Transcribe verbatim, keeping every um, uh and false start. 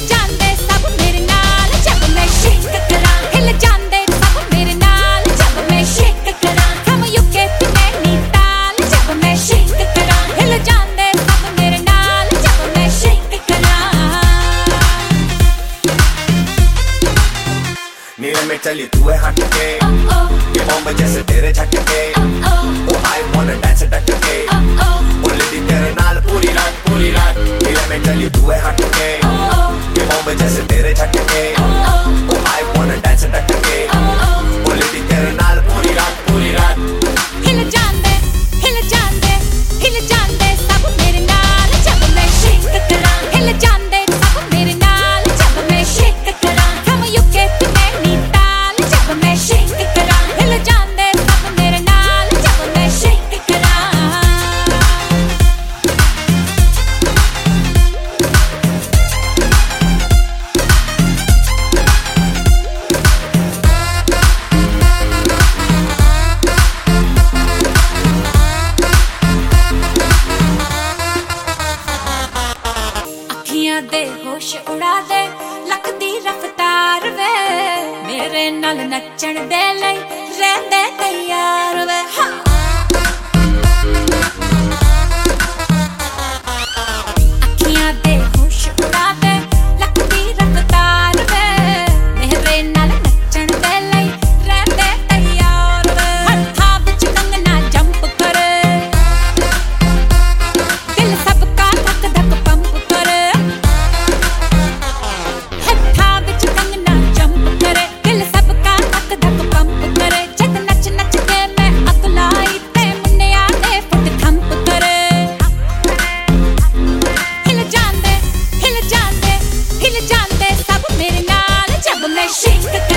ਜਾਂਦੇ ਸਭ ਮੇਰੇ ਨਾਲ ਜਬ ਮੈਂ ਸ਼ੇਕ ਕਰਾਂ ਹਿਲ ਜਾਂਦੇ ਸਭ ਮੇਰੇ ਨਾਲ ਜਬ ਮੈਂ ਸ਼ੇਕ ਕਰਾਂ from U K to Nainital ਜਬ ਮੈਂ ਸ਼ੇਕ ਕਰਾਂ ਹਿਲ ਜਾਂਦੇ ਸਭ ਮੇਰੇ ਨਾਲ ਜਬ ਮੈਂ ਸ਼ੇਕ ਕਰਾਂ नीले में चली तू है हट के ये बॉम्ब जैसे तेरे झटके ओ आई वांना डांस डट के ओ लेडी तेरे नाल पूरी रात पूरी रात नीले में चली तू है हट के ये बॉम्ब जैसे तेरे झटके ओ आई वांना डांस डट के ओ लेडी तेरे नाल पूरी रात पूरी रात ਹਿਲ ਜਾਂਦੇ ਹਿਲ ਜਾਂਦੇ ਹਿਲ ਜਾਂਦੇ ਸਭ ਮੇਰੇ ਨਾਲ ਜਬ ਮੈਂ ਸ਼ੇਕ ਕਰਾਂ ਹਿਲ ਜਾਂਦੇ ਸਭ ਮੇਰੇ ਨਾਲ ਜਬ ਮੈਂ ਸ਼ੇਕ ਕਰਾਂ from U K to Nainital ਜਬ ਮੈਂ ਸ਼ੇਕ ਕਰਾਂ ਹਿਲ ਜਾਂਦੇ ਸਭ ਮੇਰੇ ਨਾਲ ਜਬ ਮੈਂ ਸ਼ੇਕ ਕਰਾਂ ਅੱਖੀਆਂ ਦੇ ਹੋਸ਼ ਉਡਾ ਦੇ ਲੱਖ ਦੀ ਰਫ਼ਤਾਰ ਵੇ ਮੇਰੇ ਨਾਲ ਨੱਚਣ ਦੇ ਲਈ ਰਹਿੰਦੇ ਤਿਆਰ ਵੇ ਹਾਂ ਅੱਖੀਆਂ ਦੇ ਹੋਸ਼ ਉਡਾ ਦੇ ਲੱਖ ਦੀ ਰਫ਼ਤਾਰ ਵੇ ਮੇਰੇ ਨਾਲ ਨੱਚਣ ਦੇ ਲਈ ਰਹਿੰਦੇ ਤਿਆਰ ਵੇ ਹੱਥਾਂ ਵਿੱਚ ਕੰਗਣਾ ਜੰਪ ਕਰੇ ਦਿਲ ਸਭ ਕਾ ਧਕ ਧਕ ਪੰਪ ਕਰੇ ਹੱਥਾਂ ਵਿੱਚ ਕੰਗਣਾ ਜੰਪ ਕਰੇ ਦਿਲ ਸਭ ਕਾ ਧਕ ਧਕ ਪੰਪ ਕਰੇ ਜਦ ਨੱਚ ਨੱਚ ਕੇ ਮੈਂ ਅੱਗ ਲਾਈ ਤੇ ਮੁੰਡਿਆਂ ਦੇ ਫੁੱਟ ਥੰਪ ਕਰੇ ਹਿਲ ਜਾਂਦੇ ਹਿਲ ਜਾਂਦੇ ਹਿਲ ਜਾਂਦੇ ਸਭ ਮੇਰੇ ਨਾਲ ਜਬ ਮੈਂ ਸ਼ੇਕ